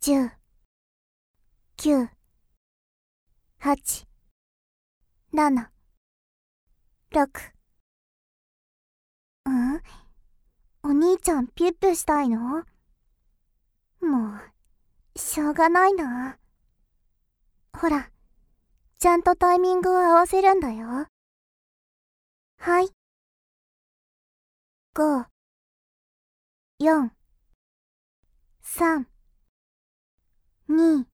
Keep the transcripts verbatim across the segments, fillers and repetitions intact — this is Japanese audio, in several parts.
じゅう、きゅう、はち、なな、ろく。ん？お兄ちゃんピュッピュしたいの？もう、しょうがないな。ほら、ちゃんとタイミングを合わせるんだよ。はい。ご、よん、さん、に。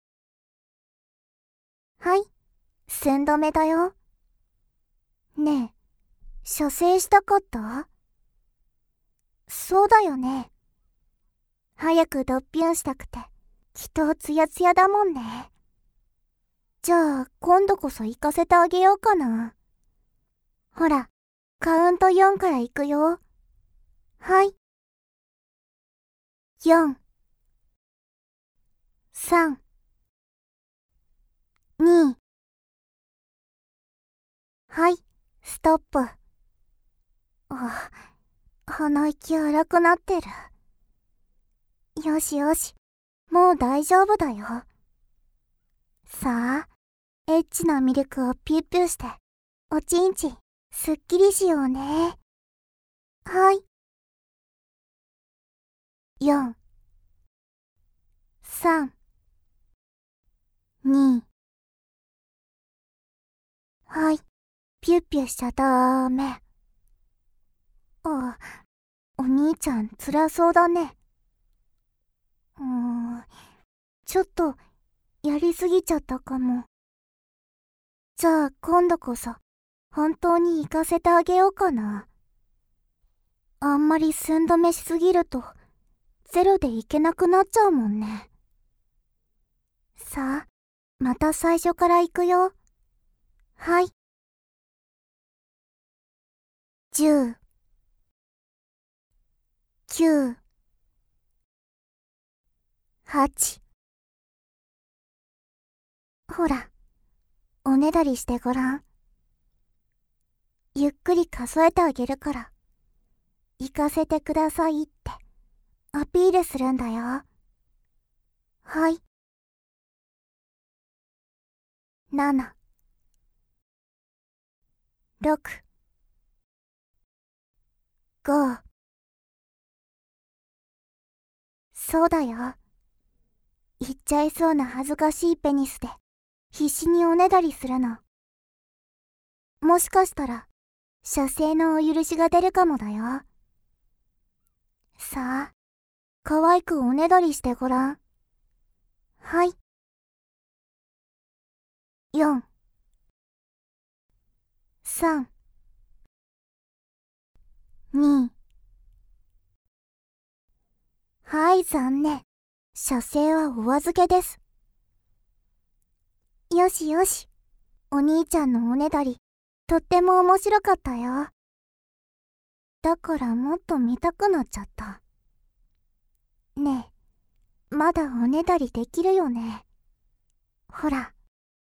はい、寸止めだよ。ねえ、射精したかった？そうだよね。早くドッピュンしたくて、きっとツヤツヤだもんね。じゃあ、今度こそ行かせてあげようかな。ほら、カウントよんから行くよ。はい。よん、さん、に。はい、ストップ。あ、鼻息荒くなってる。よしよし、もう大丈夫だよ。さあ、エッチなミルクをピュッピュして、おちんちん、すっきりしようね。はい。よん、さん、に。はい、ピュッピュしちゃダメ。あ、お兄ちゃん辛そうだね。うーん、ちょっと、やりすぎちゃったかも。じゃあ今度こそ、本当に行かせてあげようかな。あんまり寸止めしすぎると、ゼロでいけなくなっちゃうもんね。さあ、また最初から行くよ。はい。じゅう、きゅう、はち。ほら、おねだりしてごらん。ゆっくり数えてあげるから、行かせてくださいってアピールするんだよ。はい。なな、ろく、ご。そうだよ。言っちゃいそうな恥ずかしいペニスで必死におねだりするの。もしかしたら射精のお許しが出るかもだよ。さあ、可愛くおねだりしてごらん。はい。よん、さん、に。はい、残念。射精はお預けです。よしよし。お兄ちゃんのおねだり、とっても面白かったよ。だからもっと見たくなっちゃった。ねえ、まだおねだりできるよね。ほら。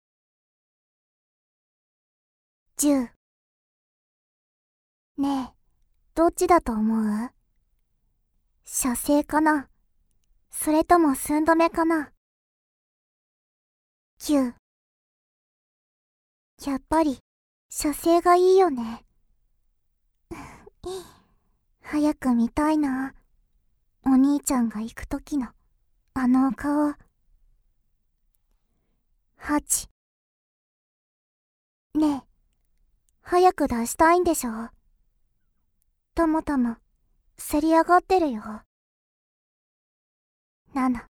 じゅう。ねえ、どっちだと思う？射精かな？それとも寸止めかな？きゅう。やっぱり、射精がいいよね。早く見たいな。お兄ちゃんが行くときの、あの顔。はち。ねえ、早く出したいんでしょ？たまたま、せり上がってるよ。なな。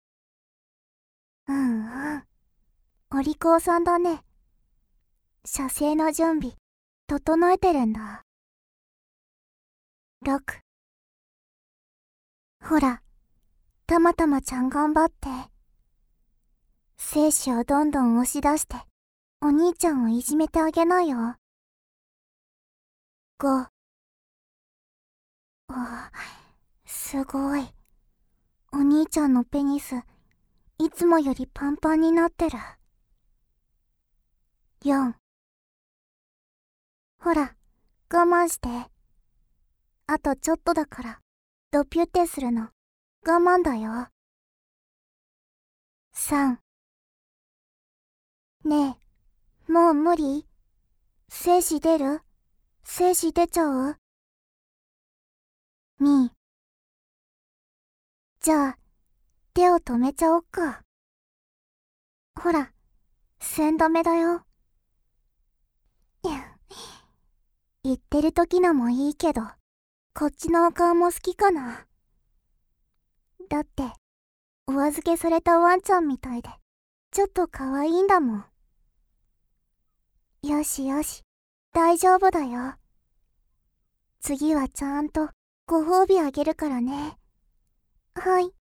うんうん。お利口さんだね。射精の準備、整えてるんだ。ろく。ほら、たまたまちゃん頑張って。精子をどんどん押し出して、お兄ちゃんをいじめてあげなよ。ご。ああ、すごい。お兄ちゃんのペニス、いつもよりパンパンになってる。よん。ほら、我慢して。あとちょっとだから、ドピュってするの、我慢だよ。 さん。ねえ、もう無理？精子出る？精子出ちゃう？に。じゃあ、手を止めちゃおっか。ほら、せんどめだよ。言ってる時のもいいけど、こっちのお顔も好きかな。だって、お預けされたワンちゃんみたいで、ちょっと可愛いんだもん。よしよし、大丈夫だよ。次はちゃんとご褒美あげるからね。はい。